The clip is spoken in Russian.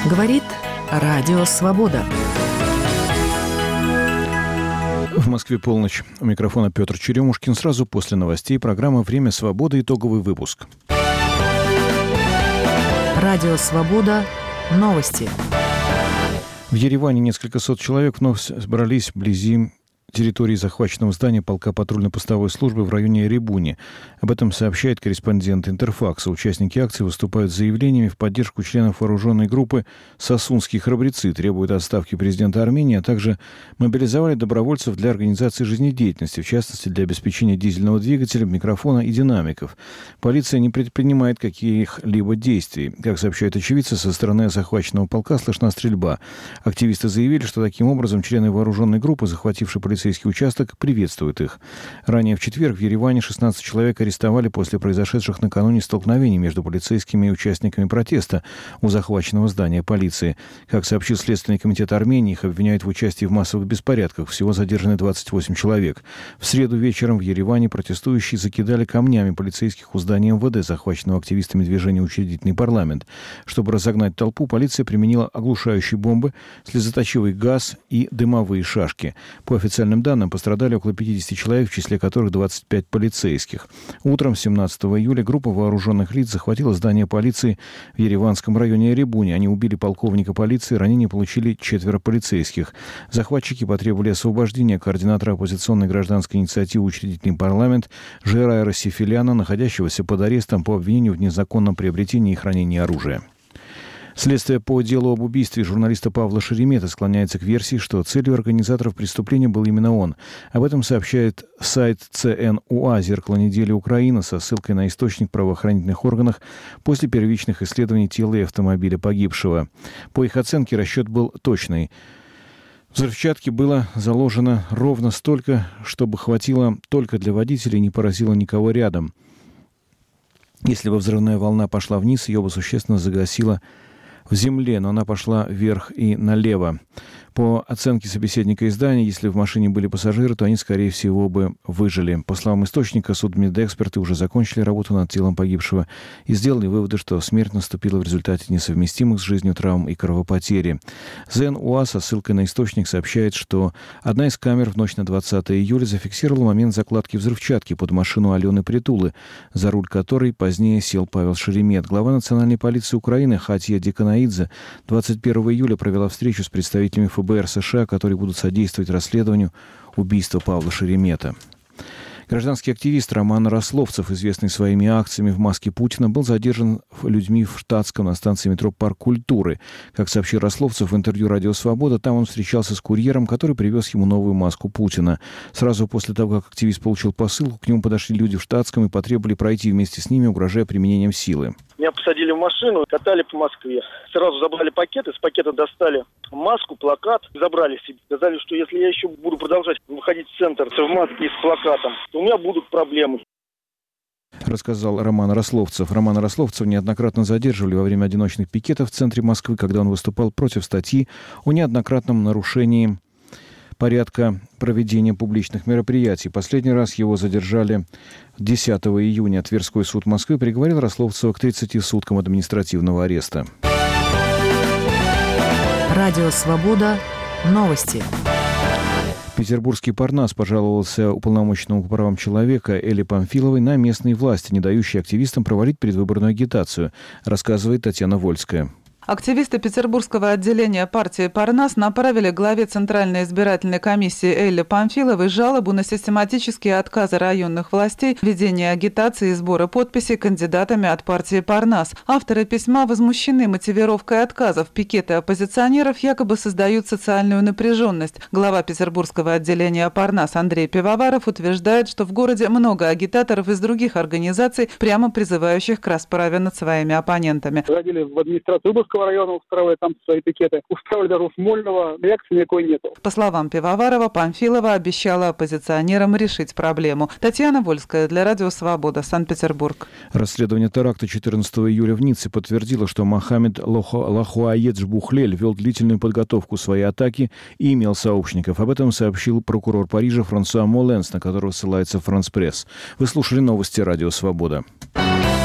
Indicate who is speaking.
Speaker 1: Говорит Радио Свобода.
Speaker 2: В Москве полночь. У микрофона Петр Черемушкин. Сразу после новостей программа «Время свободы». Итоговый выпуск.
Speaker 1: Радио Свобода. Новости.
Speaker 2: В Ереване несколько сот человек вновь собрались вблизи территории захваченного здания полка патрульно-постовой службы в районе Эребуни. Об этом сообщает корреспондент Интерфакса. Участники акции выступают с заявлениями в поддержку членов вооруженной группы «Сосунские храбрецы», требуют отставки президента Армении, а также мобилизовали добровольцев для организации жизнедеятельности, в частности для обеспечения дизельного двигателя, микрофона и динамиков. Полиция не предпринимает каких-либо действий. Как сообщают очевидцы, со стороны захваченного полка слышна стрельба. Активисты заявили, что таким образом члены вооруженной группы, захватившие полицейский участок, приветствуют их. Ранее в четверг в Ереване 16 человек арестовали после произошедших накануне столкновений между полицейскими и участниками протеста у захваченного здания полиции. Как сообщил Следственный комитет Армении, их обвиняют в участии в массовых беспорядках. Всего задержаны 28 человек. В среду вечером в Ереване протестующие закидали камнями полицейских у здания МВД, захваченного активистами движения «Учредительный парламент». Чтобы разогнать толпу, полиция применила оглушающие бомбы, слезоточивый газ и дымовые шашки. По официальным данным, пострадали около 50 человек, в числе которых 25 полицейских. Утром 17 июля группа вооруженных лиц захватила здание полиции в ереванском районе Эребуни. Они убили полковника полиции, ранения получили 4 полицейских. Захватчики потребовали освобождения координатора оппозиционной гражданской инициативы «Учредительный парламент» Жерайра Сифиляна, находящегося под арестом по обвинению в незаконном приобретении и хранении оружия. Следствие по делу об убийстве журналиста Павла Шеремета склоняется к версии, что целью организаторов преступления был именно он. Об этом сообщает сайт ЦНУА «Зеркало недели Украина» со ссылкой на источник в правоохранительных органах после первичных исследований тела и автомобиля погибшего. По их оценке, расчет был точный. Взрывчатки было заложено ровно столько, чтобы хватило только для водителя и не поразило никого рядом. Если бы взрывная волна пошла вниз, ее бы существенно загасило в земле, но она пошла вверх и налево. По оценке собеседника издания, если в машине были пассажиры, то они, скорее всего, бы выжили. По словам источника, судмедэксперты уже закончили работу над телом погибшего и сделали выводы, что смерть наступила в результате несовместимых с жизнью травм и кровопотери. ЗНУА со ссылкой на источник сообщает, что одна из камер в ночь на 20 июля зафиксировала момент закладки взрывчатки под машину Алены Притулы, за руль которой позднее сел Павел Шеремет. Глава национальной полиции Украины Хатья Деканаидзе 21 июля провела встречу с представителями ФБР США, которые будут содействовать расследованию убийства Павла Шеремета. Гражданский активист Роман Рословцев, известный своими акциями в маске Путина, был задержан людьми в штатском на станции метро «Парк культуры». Как сообщил Рословцев в интервью «Радио Свобода», там он встречался с курьером, который привез ему новую маску Путина. Сразу после того, как активист получил посылку, к нему подошли люди в штатском и потребовали пройти вместе с ними, угрожая применением силы.
Speaker 3: Меня посадили в машину, катали по Москве. Сразу забрали пакет, из пакета достали маску, плакат, забрали себе. Сказали, что если я еще буду продолжать выходить в центр в маске и с плакатом, то у меня будут проблемы.
Speaker 2: Рассказал Роман Рословцев. Романа Рословцева неоднократно задерживали во время одиночных пикетов в центре Москвы, когда он выступал против статьи о неоднократном нарушении порядка проведения публичных мероприятий. Последний раз его задержали 10 июня. Тверской суд Москвы приговорил Рословцева к 30 суткам административного ареста.
Speaker 1: Радио Свобода. Новости.
Speaker 2: Петербургский Парнас пожаловался уполномоченному по правам человека Элле Памфиловой на местные власти, не дающие активистам проводить предвыборную агитацию, рассказывает Татьяна Вольская.
Speaker 4: Активисты Петербургского отделения партии «Парнас» направили главе Центральной избирательной комиссии Элле Памфиловой жалобу на систематические отказы районных властей в ведении агитации и сбора подписей кандидатами от партии «Парнас». Авторы письма возмущены мотивировкой отказов. Пикеты оппозиционеров якобы создают социальную напряженность. Глава Петербургского отделения «Парнас» Андрей Пивоваров утверждает, что в городе много агитаторов из других организаций, прямо призывающих к расправе над своими оппонентами.
Speaker 5: Ходили в администрацию района, устраивали там свои пикеты. Устраивали даже у Смольного, реакции никакой нету.
Speaker 4: По словам Пивоварова, Памфилова обещала оппозиционерам решить проблему. Татьяна Вольская для Радио Свобода, Санкт-Петербург.
Speaker 2: Расследование теракта 14 июля в Ницце подтвердило, что Мохаммед Лахуаедж Бухлель вел длительную подготовку своей атаки и имел сообщников. Об этом сообщил прокурор Парижа Франсуа Моленс, на которого ссылается Франс Пресс. Вы слушали новости Радио Свобода.